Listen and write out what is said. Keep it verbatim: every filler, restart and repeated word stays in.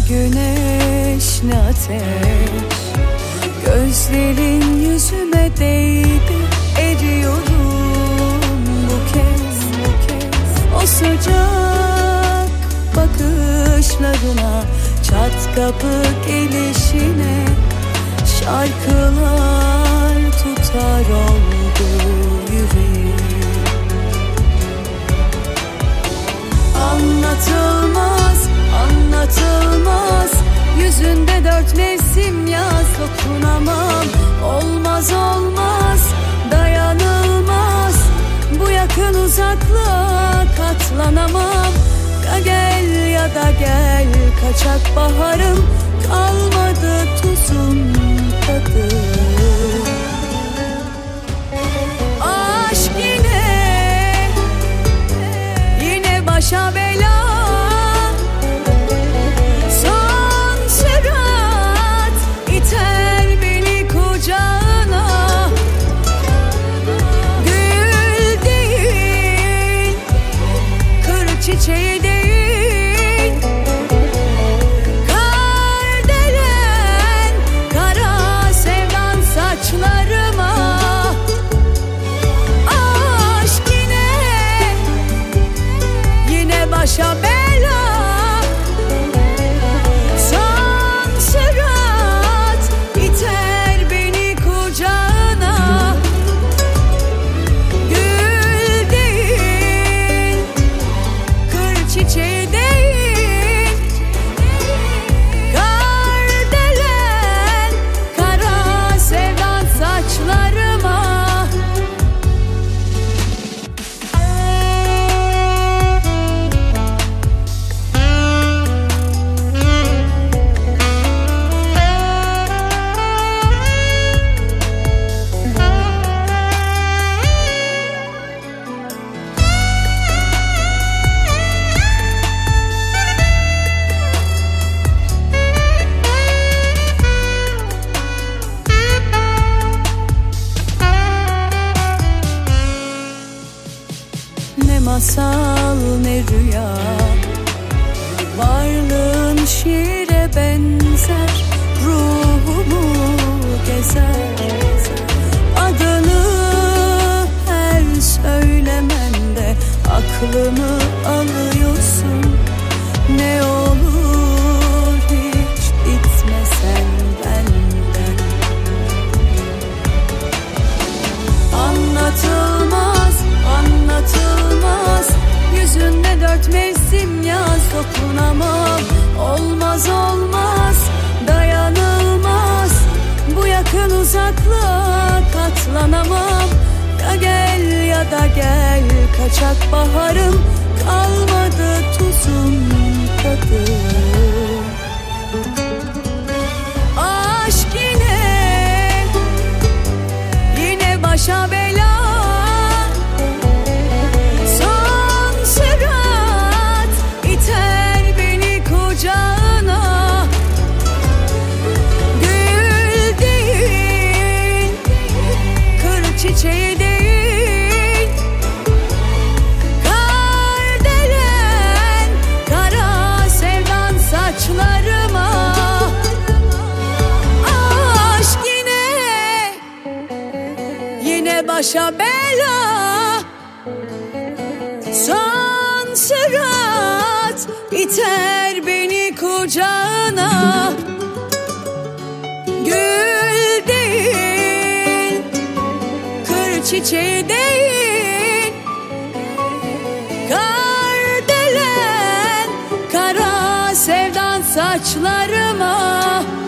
güneş ne ateş, gözlerin yüzüme değdi, eriyorum bu kez, bu kez. O sıcak bakışlarına, çat kapı gelişine, şarkılar tutar oldu yüreğim. Anlatılmaz, anlatılmaz, yüzünde dört mevsim yaz, dokunamam. Olmaz olmaz, dayanılmaz, bu yakın uzaklığa katlanamam. Ya gel ya da gel, kaçak baharım, kalmadı tuzun tadı. Aşk yine, yine başa bela. Son sürat iter beni kucağına. Gül değil, kır çiçeği değil, başa bela. Son sürat iter beni kucağına. Gül değil, kır çiçeği değil, kardelen kara sevdan saçlarıma. Ne masal ne rüya, varlığın şiire benzer, ruhumu gezer. Adını her söylemende aklımı alıyorsun. Ne olur hiç gitmesen benden. Anlatılmaz, anlatılmaz, yüzünde dört mevsim yaz, dokunamam. Olmaz olmaz, dayanılmaz, bu yakın uzaklığa katlanamam. Ya gel ya da gel, kaçak baharım, kalmadı tuzun tadı. Aşk yine, yine başa bela. Son sürat iter beni kucağına. Gül değil, kır çiçeği değil, kardelen kara sevdan saçlarıma. Aşk yine, yine başa bela. Son sürat iter beni kucağına. Gül değil, kır çiçeği değil, kardelen kara sevdan saçlarıma.